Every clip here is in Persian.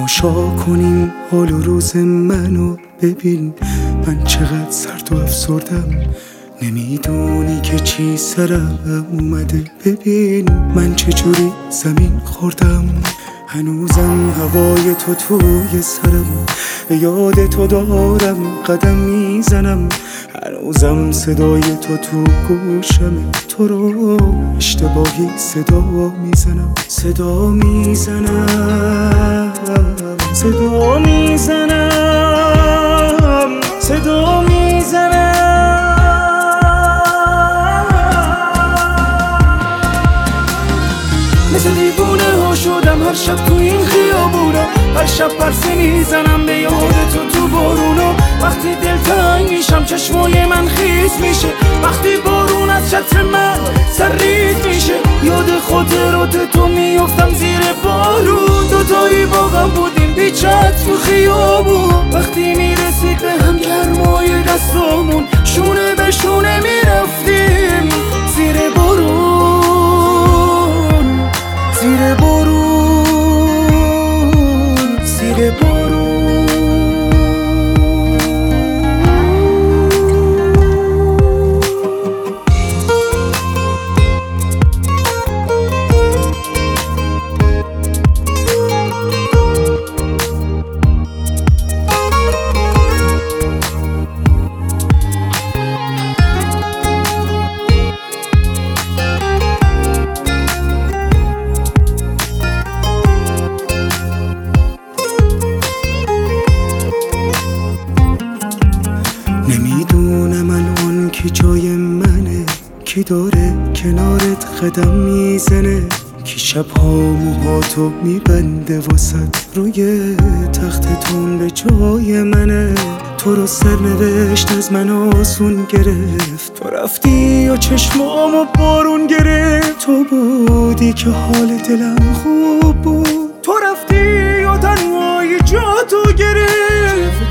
تماشا کنیم حال و روز منو ببین، من چقدر سرد و افسردم، نمیدونی که چی سرم اومده. ببین من چجوری زمین خوردم، هنوزم هوای تو توی سرم، یاد تو دارم قدم میزنم، هنوزم صدای تو تو گوشمه، تو رو اشتباهی صدا میزنم، صدا میزنم، صدا میزنم، صدا میزنم. مثل دیوونه ها شدم هر شب تو این خیابونا، هر شب پرسه میزنم به یاد تو بارونا. وقتی دلتنگ میشم چشمای من خیس میشه، وقتی بارون از چتر من سرریز میشه، یاد خاطرات تو میافتم زیر بارون. دوتایی با غم بودیم بی چتر تو خیابون، وقتی میرسید به هم گرمای دستامون، شونه به شونه میرفتیم زیر بارون، زیر بارون، زیر بارون. نمیدونم الان کی جای منه، کی داره کنارت قدم میزنه، کی شبها موهاتو میبنده واسد روی تختتون به جای منه. تو رو سرنوشت از من آسون گرفت، تو رفتی و چشمامو بارون گرفت، تو بودی که حال دلم خوب بود، تو رفتی و تنهایی جا تو گرفت.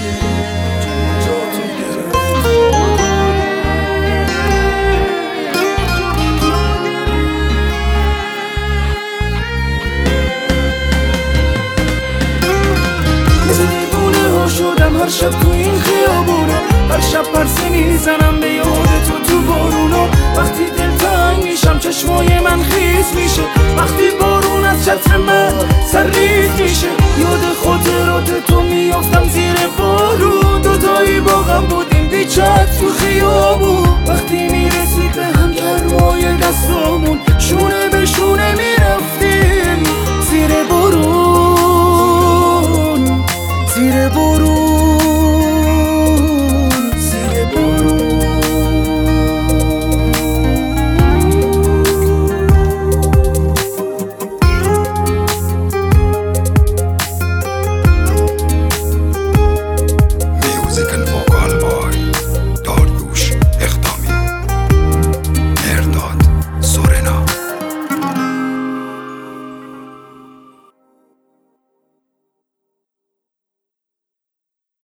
شدم هر شب تو این خیابونا، هر شب پرسه میزنم به یاد تو بارونا. وقتی دلتنگ میشم چشمای من خیس میشه، وقتی بارون از چتر من سرریز میشه، یاد خاطرات تو میافتم زیر بارون. دوتایی با غم بودیم بی چتر تو